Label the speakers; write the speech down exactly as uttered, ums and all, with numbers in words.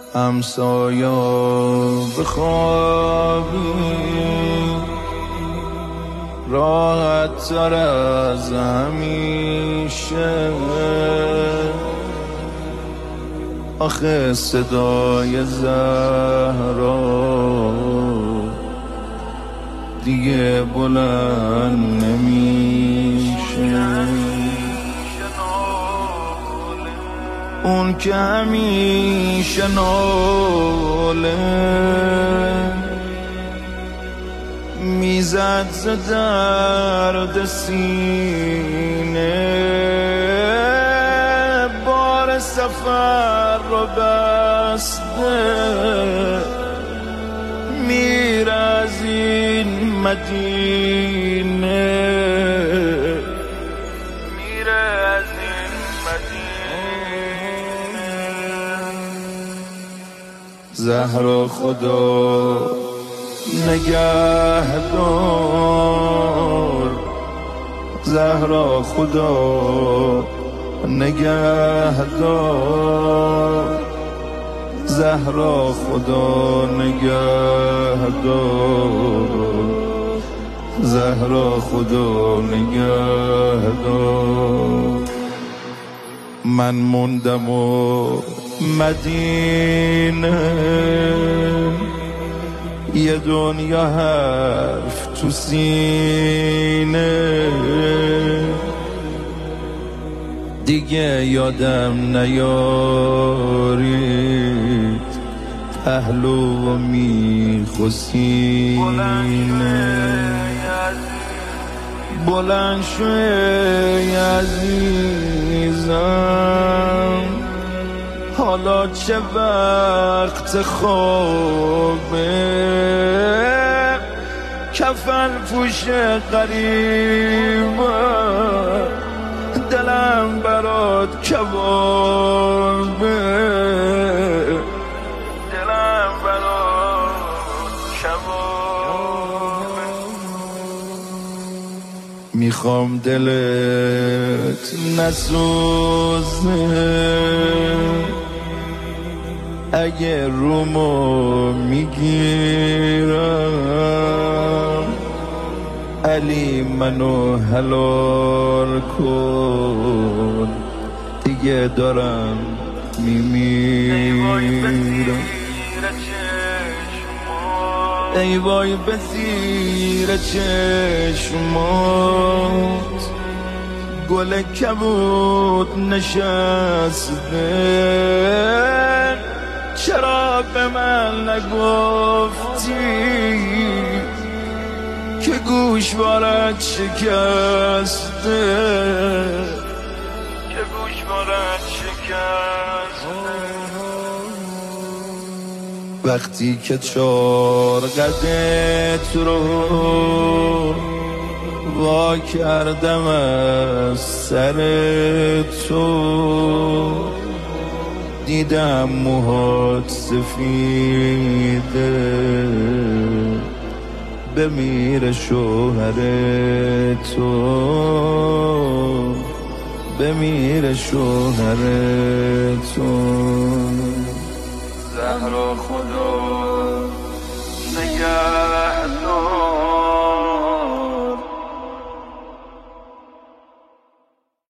Speaker 1: همسایا بخوابی راحت تر از همیشه. آخه صدای زهرا دیگه بلند نمیشه. اون که همیشه ناله میزد ز درد سینه، بار سفر رو بسته میره از این مدینه، میره از این مدینه. زهرا خدا نگهدار، زهرا خدا نگهدار، زهرا خدا نگهدار، زهرا خدا نگهدار. من موندم و مدینه یه دنیا حرف تو سینه، دیگه یادم نیارید پهلو و میخ و سینه. بلند شو ای عزیزم، حالا چه وقت خوابه، کفن پوش غریبه، دلم برات کبابه، دلم برات کبابه. میخوام دلت نسوزه، اگه رومو میگیرم علی منو حلال کن، دیگه دارم میمیرم. ای وای به زیر چشمات گل کبود نشسته، چرا به من نگفتی که گوشوارت شکسته، که گوشوارت شکسته. وقتی که چار قدت رو وا کردم از سر تو، دیدم موهات سفیده، بمیره شوهر تو، بمیره شوهر تو. زهرا خدا نگهدار.